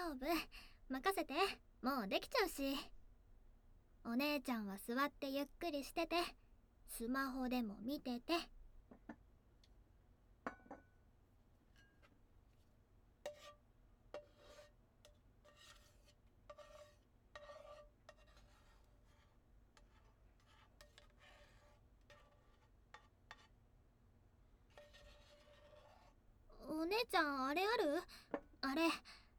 夫。任せて。もうできちゃうし。お姉ちゃんは座ってゆっくりしてて、スマホでも見てて。お姉ちゃん、あれある？あれ。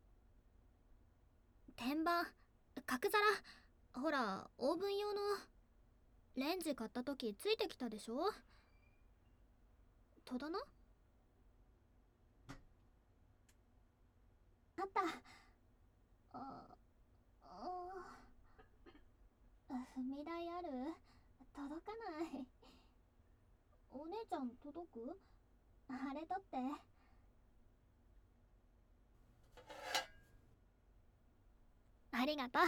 天板、角皿。ほら、オーブン用の。レンジ買った時ついてきたでしょ？戸棚？あった。あ踏み台ある？届かない。お姉ちゃん届く？あれ取って。ありがとう。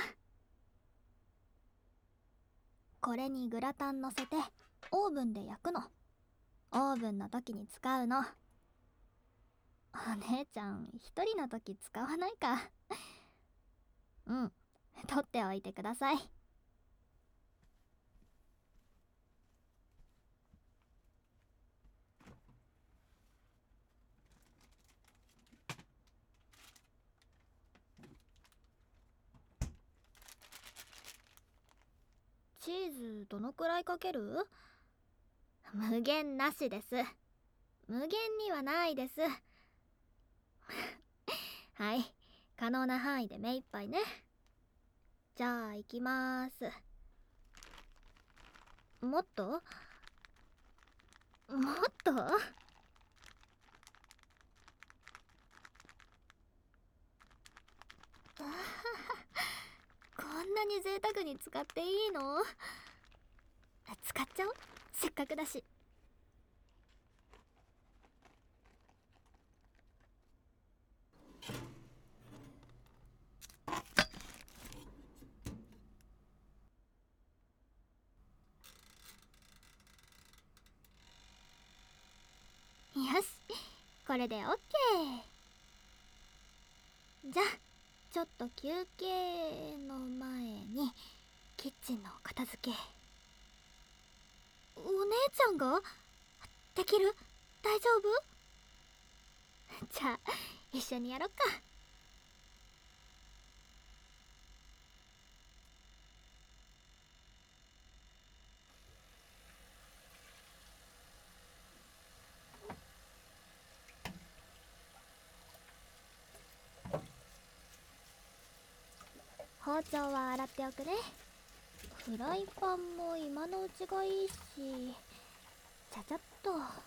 これにグラタン乗せてオーブンで焼くの。オーブンの時に使うの。お姉ちゃん一人の時使わないか。うん、取っておいてください。チーズどのくらいかける？無限なしです。無限にはないです。はい、可能な範囲で目いっぱいね。じゃあ行きまーす。もっと？もっと？こんなに贅沢に使っていいの？使っちゃおう、せっかくだし。よし、これで OK。 じゃあちょっと休憩の前にキッチンの片付け。お姉ちゃんができる？大丈夫？じゃあ一緒にやろっか。包丁は洗っておくね。フライパンも今のうちがいいし、ちゃちゃっと。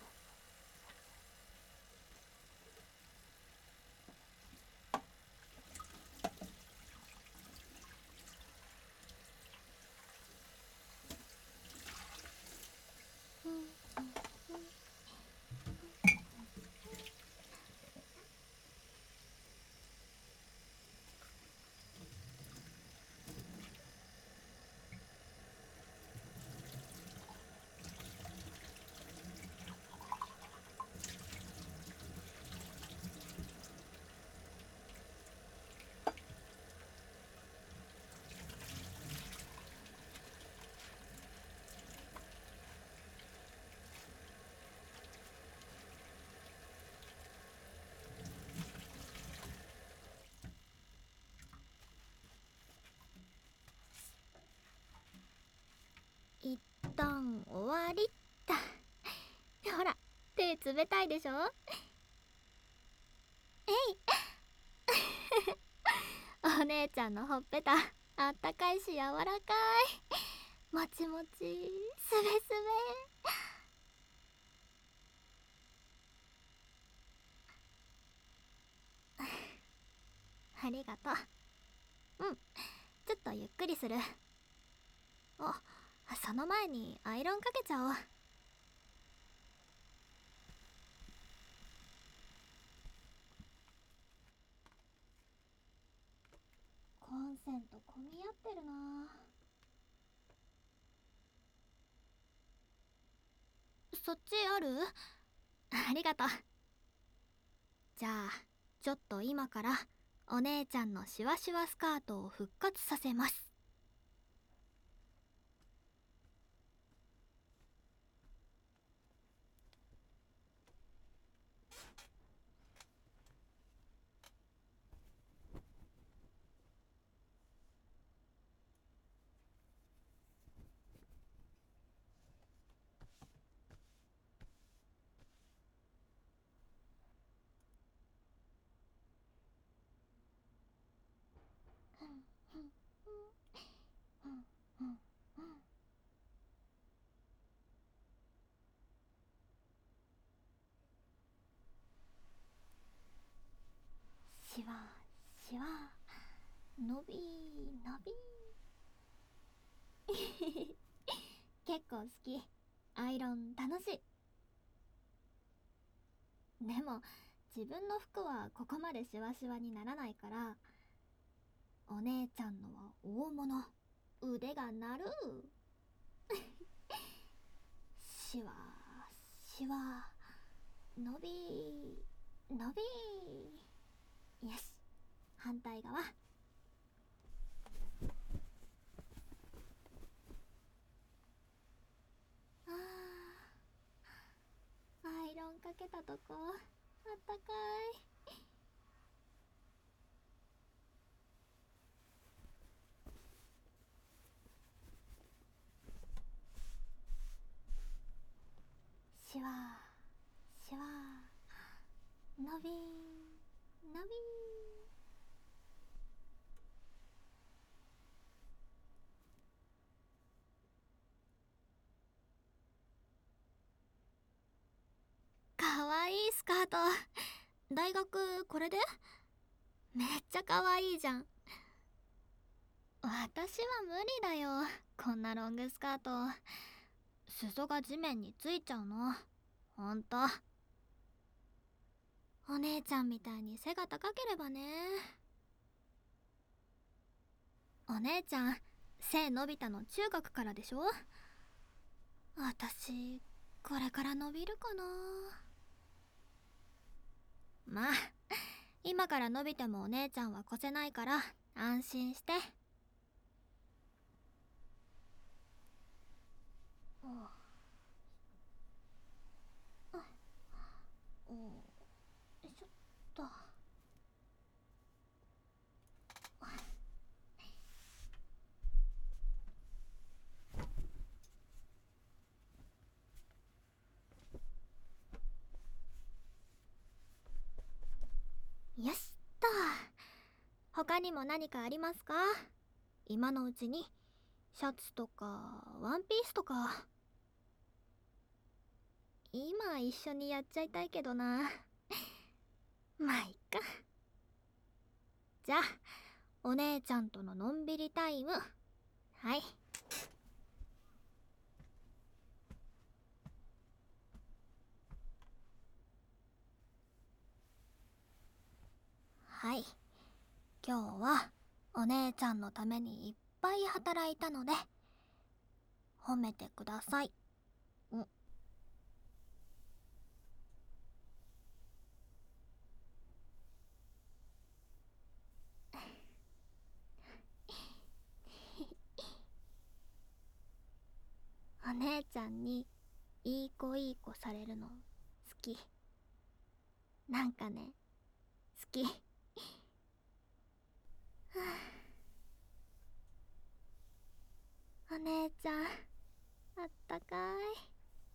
一旦終わりっと。ほら、手冷たいでしょ？えい。お姉ちゃんのほっぺたあったかいし柔らかい。もちもちすべすべ。ありがとう。うん、ちょっとゆっくりする。あ、その前にアイロンかけちゃおう。コンセント混み合ってるな。そっちある？ありがとう。じゃあちょっと今からお姉ちゃんのシワシワスカートを復活させます。シワシワ、伸び伸び結構好き。アイロン楽しい。でも自分の服はここまでシワシワにならないから、お姉ちゃんのは大物、腕が鳴るシワシワ、伸び伸び。よし、反対側。アイロンかけたとこあったかい。シワシワ、伸び伸び。かわいいスカート。大学これで？めっちゃかわいいじゃん。私は無理だよ、こんなロングスカート。裾が地面についちゃうの。ほんと。お姉ちゃんみたいに背が高ければね。お姉ちゃん背伸びたの中学からでしょ。私これから伸びるかな。まあ今から伸びてもお姉ちゃんは越せないから安心して。ちょっと。よしっと。他にも何かありますか？今のうちに。シャツとかワンピースとか。今一緒にやっちゃいたいけどな。まあいっか。じゃあお姉ちゃんとののんびりタイム。はい。はい。今日はお姉ちゃんのためにいっぱい働いたので褒めてください。お姉ちゃんにいい子いい子されるの好き。なんかね、好き。お姉ちゃんあったかい。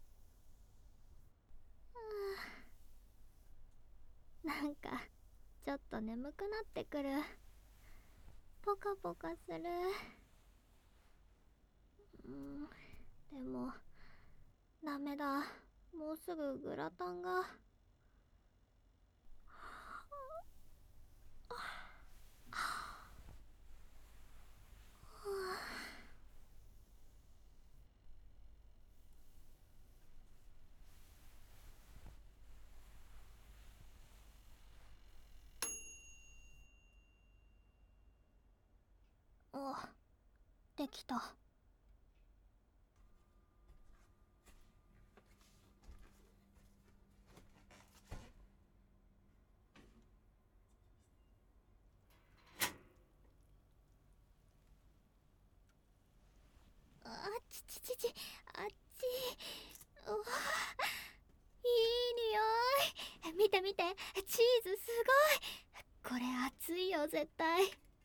なんかちょっと眠くなってくる。ポカポカする。でもダメだ、もうすぐグラタンが。お、できた。 よ絶対。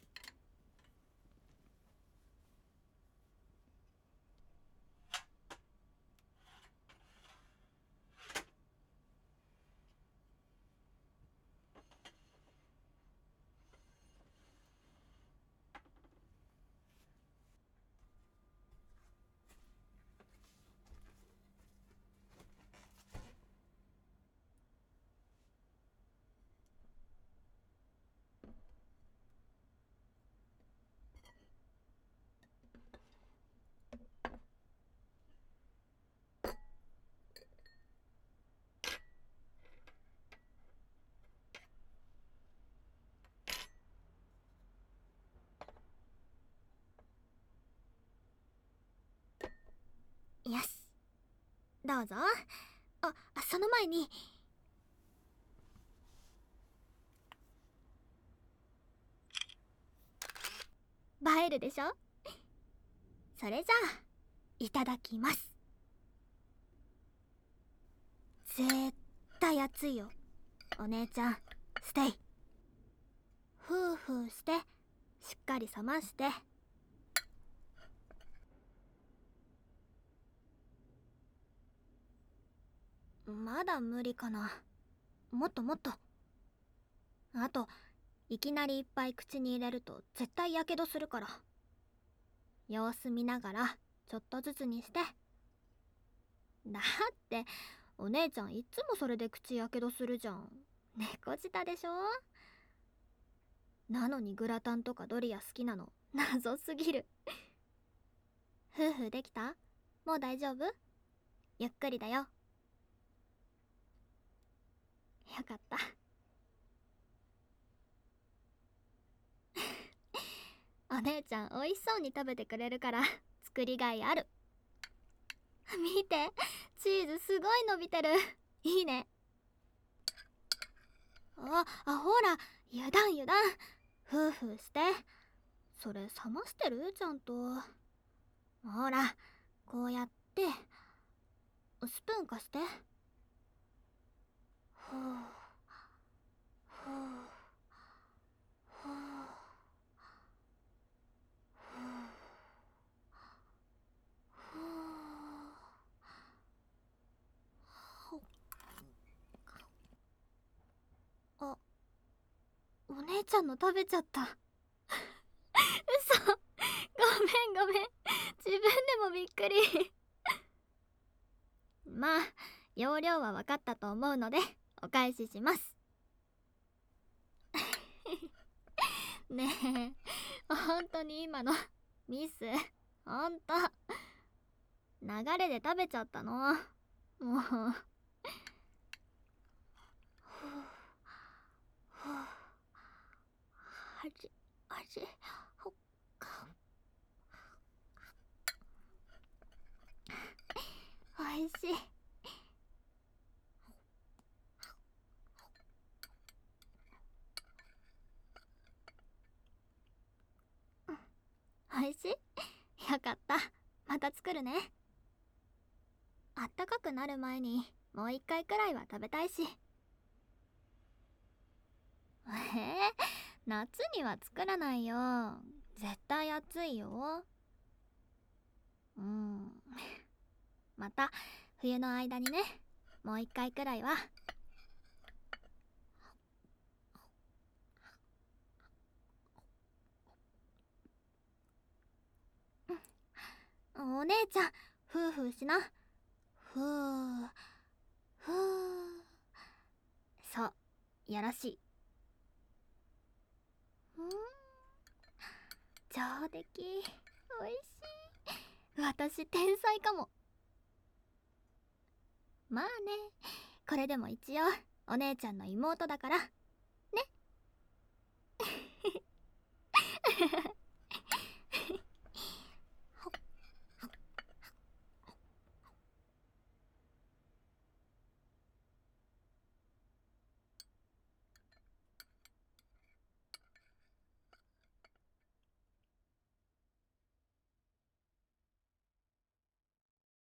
よし、どうぞ。その前に、映えるでしょ。それじゃあいただきます。絶対熱いよお姉ちゃん。ステイ。ふうふうしてしっかり冷まして。まだ無理かな。もっともっと。あと、いきなりいっぱい口に入れると絶対やけどするから、様子見ながらちょっとずつにして。だってお姉ちゃんいつもそれで口やけどするじゃん。猫舌でしょ。なのにグラタンとかドリア好きなの謎すぎる。夫婦できた？もう大丈夫？ゆっくりだよ。よかった。お姉ちゃん美味しそうに食べてくれるから作りがいある。見て、チーズすごい伸びてる。いいね。ほら、油断油断。夫婦して。それ冷ましてる？ちゃんと。ほら、こうやってスプーン貸して。ふうふうふうふう。お姉ちゃんの食べちゃった。嘘。ごめんごめん。自分でもびっくり。まあ容量は分かったと思うのでお返しします。ねえ、本当に今のミス？ほんと流れで食べちゃったの。もう。味ほっか。おいしい。おいしい？よかった。また作るね。あったかくなる前にもう一回くらいは食べたいし。夏には作らないよ。絶対暑いよ。また冬の間にね、もう一回くらいは。お姉ちゃん、ふうふうしな。ふうふう。そう、よろしい。上出来。おいしい。私天才かも。まあね、これでも一応お姉ちゃんの妹だから